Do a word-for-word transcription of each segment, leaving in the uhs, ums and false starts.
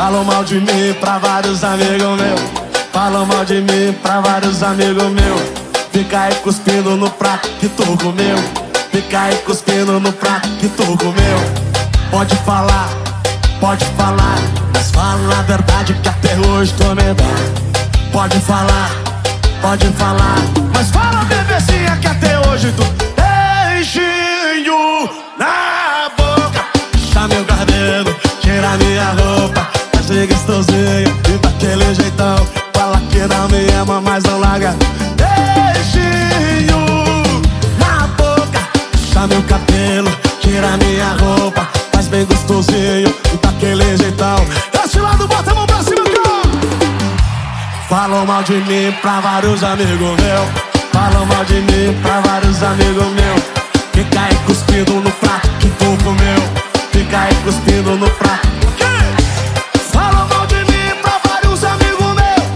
Falam mal de mim pra vários amigos meus. Falam mal de mim pra vários amigos meus. Fica aí cuspindo no prato que tu comeu. Fica aí cuspindo no prato que tu comeu. Pode falar, pode falar, mas fala a verdade que até hoje tu me dá. Pode falar, pode falar, mas fala, bebezinha, que até hoje tu beijinho na boca. Puxa meu cabelo, tira minha roupa, faz de gostosinho e daquele jeitão. Fala que não me ama, mas não larga. Beijinho na boca. Puxa meu cabelo, tira minha roupa, faz bem gostosinho e daquele jeitão. Esse lado, bota a mão pra cima, cara. Falam mal de mim pra vários amigos meus. Falam mal de mim pra vários amigos meus. Fica aí cuspindo no prato que tu comeu. Fica aí cuspindo no prato. Falam mal de mim pra vários amigos meus.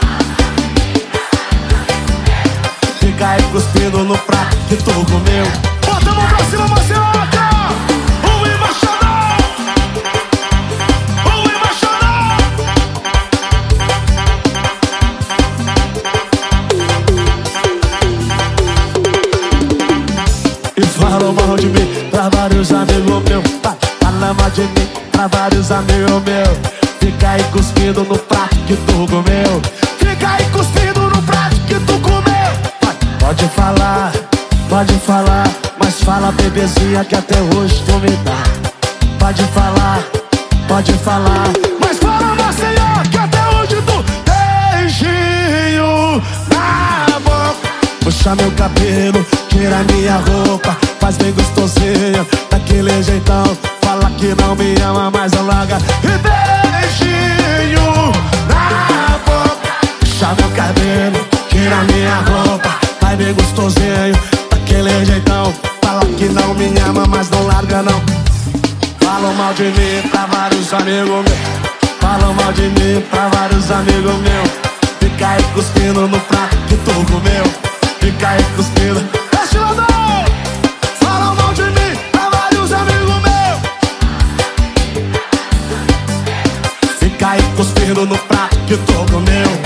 Fica aí cuspindo no prato que tu comeu. Bota a mão pra cima, Marcelo. Falam mal de mim pra vários amigos meus. Fala mal de mim pra vários amigos meus. Fica aí cuspindo no prato que tu comeu. Fica aí cuspindo no prato que tu comeu. Pode falar, pode falar, mas fala, bebezinha, que até hoje tu me dá. Pode falar, pode falar, mas fala, Maceió, que até hoje tu beijinho na boca. Puxa meu cabelo, tira minha roupa, faz bem gostosinho, daquele jeitão. Fala que não me ama, mas não larga. E beijinho na boca. Puxa meu cabelo, tira minha roupa, faz bem gostosinho, daquele jeitão. Fala que não me ama, mas não larga não. Falam mal de mim pra vários amigos meus. Falam mal de mim pra vários amigos meus. Fica aí cuspindo no prato que tu comeu. Fica aí cuspindo. Esse lado! Falam mal de mim pra vários amigos meus. Fica aí cuspindo no prato que tu comeu.